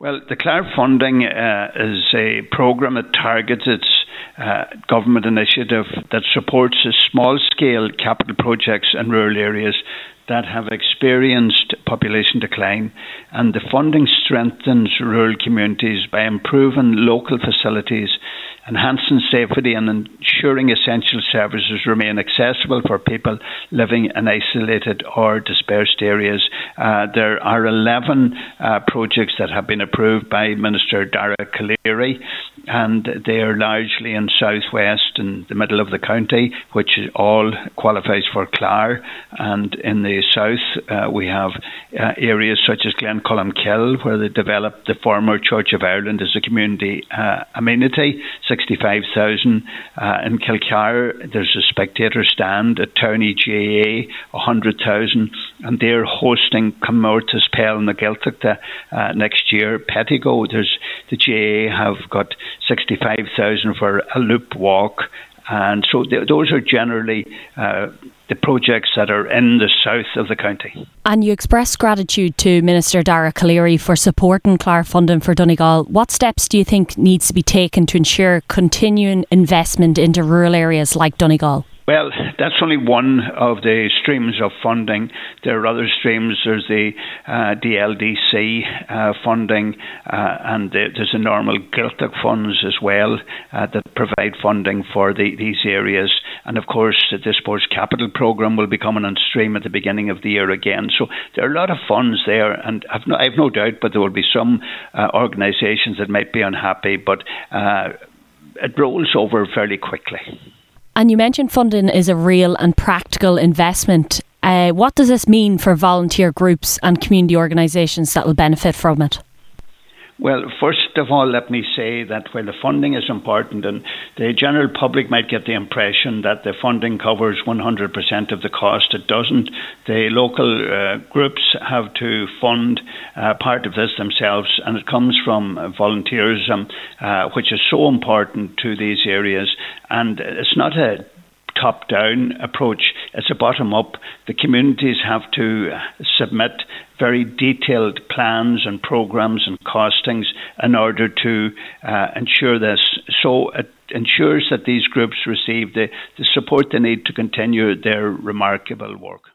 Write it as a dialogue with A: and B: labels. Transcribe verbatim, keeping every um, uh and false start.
A: Well, the Clare funding uh, is a programme that targets its uh, government initiative that supports small-scale capital projects in rural areas that have experienced population decline, and the funding strengthens rural communities by improving local facilities, enhancing safety and ensuring essential services remain accessible for people living in isolated or dispersed areas. Uh, there are eleven uh, projects that have been approved by Minister Dara Calleary, and they are largely in southwest and the middle of the county, which all qualifies for Clare. And in the south, uh, we have uh, areas such as Glencullen where they developed the former Church of Ireland as a community uh, amenity, sixty-five thousand. Uh, in Kilcar, there's a spectator stand at Towney G A A, one hundred thousand, and they're hosting Comórtas Pell na Gaeltachta uh, next year. Pettigo, there's the G A A have got sixty-five thousand for a loop walk. And so th- those are generally uh, the projects that are in the south of the county.
B: And you expressed gratitude to Minister Dara Calleary for supporting Clare funding for Donegal. What steps do you think needs to be taken to ensure continuing investment into rural areas like Donegal?
A: Well, that's only one of the streams of funding. There are other streams. There's the uh, D L D C uh, funding, uh, and the, there's the normal Gaeltacht funds as well uh, that provide funding for the, these areas. And of course, the Disports Capital Programme will be coming on stream at the beginning of the year again. So there are a lot of funds there, and I've no, I've no doubt, but there will be some uh, organisations that might be unhappy, but uh, it rolls over fairly quickly.
B: And you mentioned funding is a real and practical investment. Uh, what does this mean for volunteer groups and community organisations that will benefit from it?
A: Well, first of all, let me say that while the funding is important, and the general public might get the impression that the funding covers one hundred percent of the cost, it doesn't. The local uh, groups have to fund uh, part of this themselves, and it comes from uh, volunteerism, uh, which is so important to these areas. And it's not a top-down approach, it's a bottom-up. The communities have to submit very detailed plans and programs and costings in order to uh, ensure this. So it ensures that these groups receive the, the support they need to continue their remarkable work.